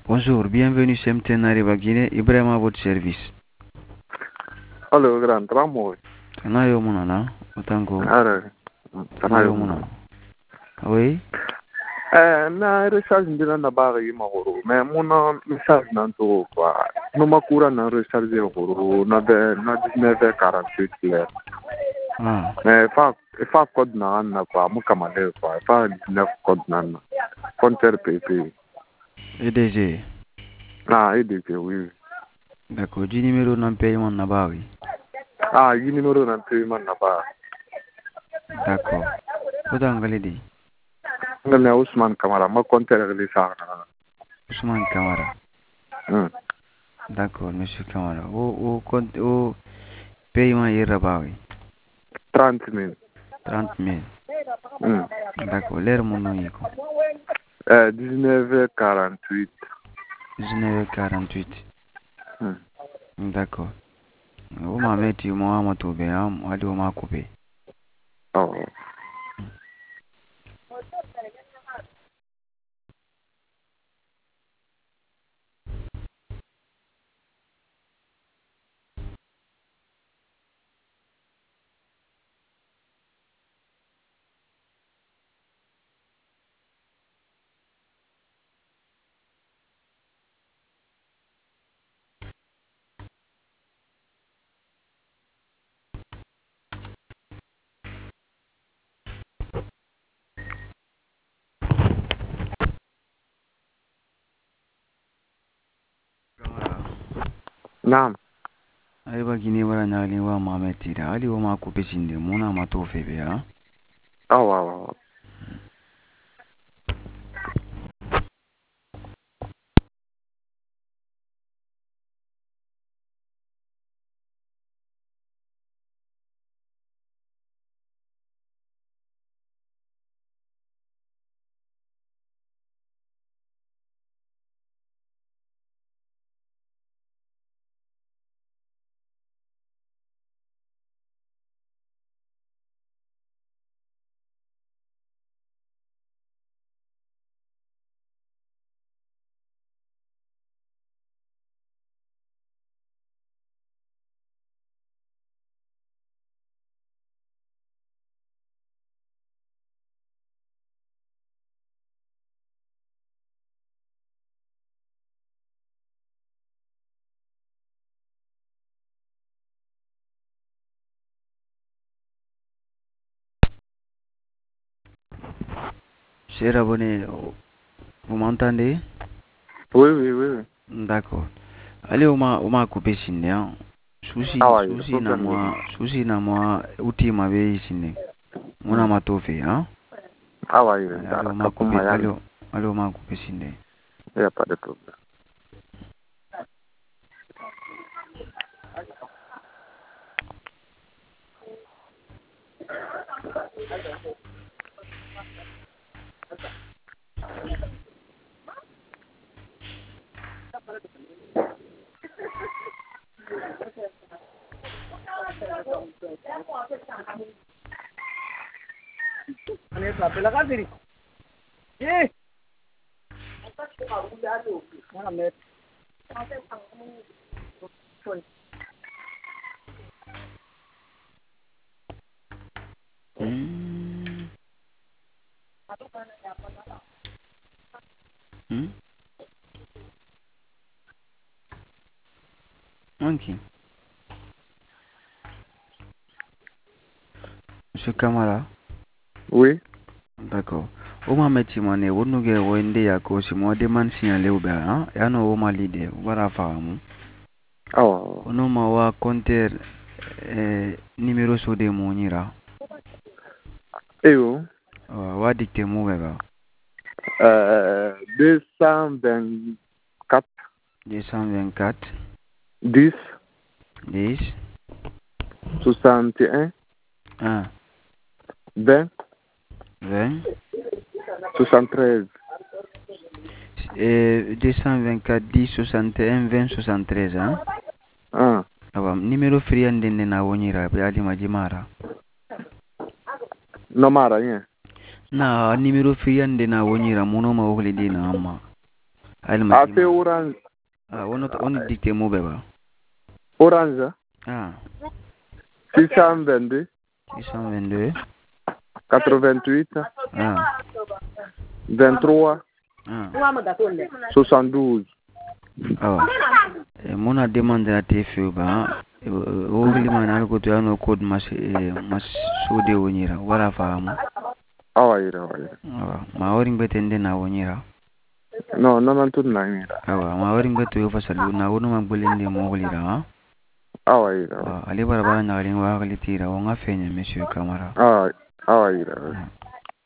Bonjour, bienvenue chez MTN Arriva Guinée, Ibrahim à votre service. Hello, grand Ramo. Tanayo Munana, Otango. Are. Tanayo Munana. Oui? Na recharge ndina na bari magoro. Mais mon message nanto quoi. No makura na recharge goro na de na 19h48 là. Ah. Mais fa code na quoi mu kamale quoi. Fa 19 code na. Compteur PP. EDG. Ah, EDG oui. D'accord, du numéro non paiement na bari. Ah, yi numéro na paiement na ba. D'accord. Otangalidi. Ngale Ousmane Kamara ma compteur le sa. Ousmane Kamara. D'accord, monsieur Kamara. Au paiement ira bari. 30 000. 30 000. D'accord, l'air mon nom yiko. 19h48. 19h48. D'accord. O ma meti mo ama to be am adi o ma couper. Oh. Naam. Arriva Guinée wala nyali wa ma meti da ali o ma couper sinde mona ma to febe ha. Wow. Cher abonné, vous m'entendez? Oui. D'accord. Allez, on m'a coupé signe. Hein. Souci na moi, outil m'avait signe. Mon a to fait, hein? Allez, on m'a coupé, allez, on m'a coupé signe. Il n'y a pas de problème. Ok. Monsieur Kamara? Oui. D'accord. O ma meti mane, on nous get wende ya ko si mo de man signalé ou bien, hein? Ya no o ma lide, wara fahamu. Ono ma wa compteur numéro so de mo nyira. Eyo. Wa dicté mo beba. 224. 224. 10. 10. 61. 1. 20. 20. 73. 224 10 61 20 73 hein? Awa numéro free ndende na wonyira be ali majimara. No mara yen. Na numéro free ndende na wonyira mono ma wogli dina amma. Ape orange. On est dicté mot beba. Orange. 622. 88. 23. 72. Mon a demandé à TFE au climat ko to no code mas sode wonira wala faamu. Awayira. Ma wori betende na wonira. No tun na mira. Ma wori beto yo fasalu na wono ma bolende mo golira. Awayira. Ali barabara na rin wa kalitira wa nga fenya monsieur Camara. Awayira.